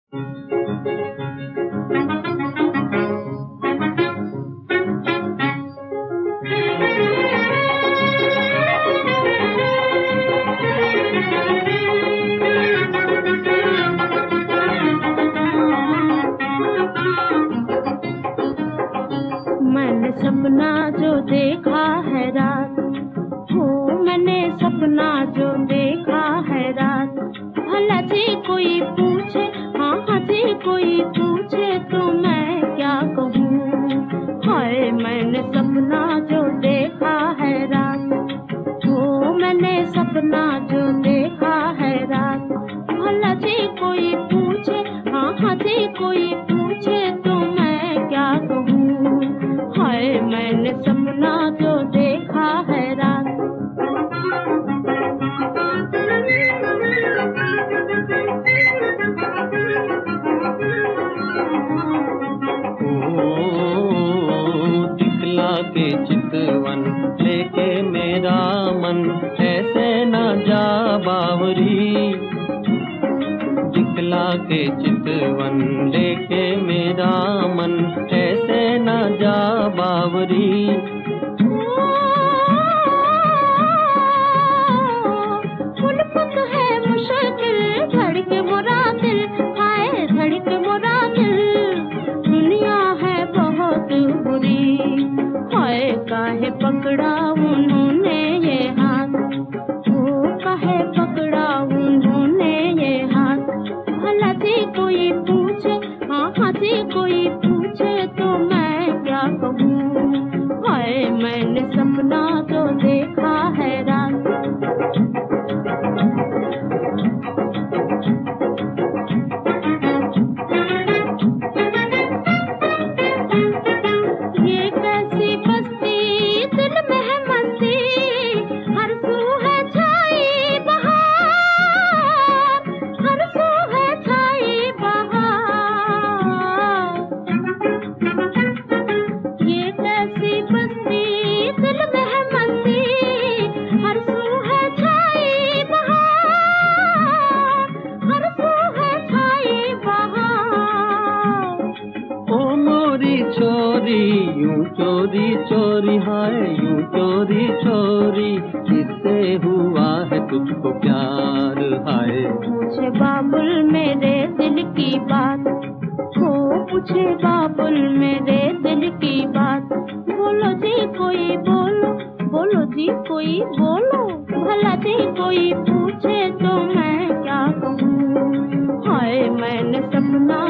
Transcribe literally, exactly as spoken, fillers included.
मैंने सपना जो देखा है रात, हो मैंने सपना जो देखा है रात। भला जी कोई पूछे, हाँ हाँ जी कोई पूछे तो मैं क्या कहूँ। हाय मैंने सपना जो देखा है रात, हो मैंने सपना जो देखा है रात। भला जी कोई पूछे, हाँ हाँ जी कोई पूछे तो मैं क्या कहूँ। हाय मैंने सपना जो देखा है रात। दिखला के चितवन लेके मेरा मन ऐसे न जा बावरी। दिखला के चितवन लेके मेरा मन ऐसे न जा बावरी। उल्फत है मुश्किल धड़के मोरा दिल, हाय धड़के मोरा दिल। दुनिया है बहुत बुरी, हाय काहे पकड़ा उन्होंने ये हाथ, वो काहे पकड़ा उन्होंने ये हाथ। भला जी कोई पूछे, हाँ हाँ जी कोई पूछे तो मैं क्या कहूँ। हाय मैंने सपना जो देखा है रात। ये कैसी बस्ती दिल में है मस्ती, हर सू है छाई बहार, हर सू है छाई बहार। ये कैसी बस्ती दिल में है मस्ती, हर सू है छाई बहार, हर सू है छाई बहार। ओ मोरी छोरी यूं चोरी चोरी, हाय यूं चोरी चोरी किससे हुआ है तुझको प्यार। हाय पूछे बाबुल मेरे दिल की बात, हो पूछे बाबुल मेरे दिल की बात। बोलो जी कोई बोलो, बोलो जी कोई बोलो। भला जी कोई पूछे तो मैं क्या कहूँ। हाय मैंने सपना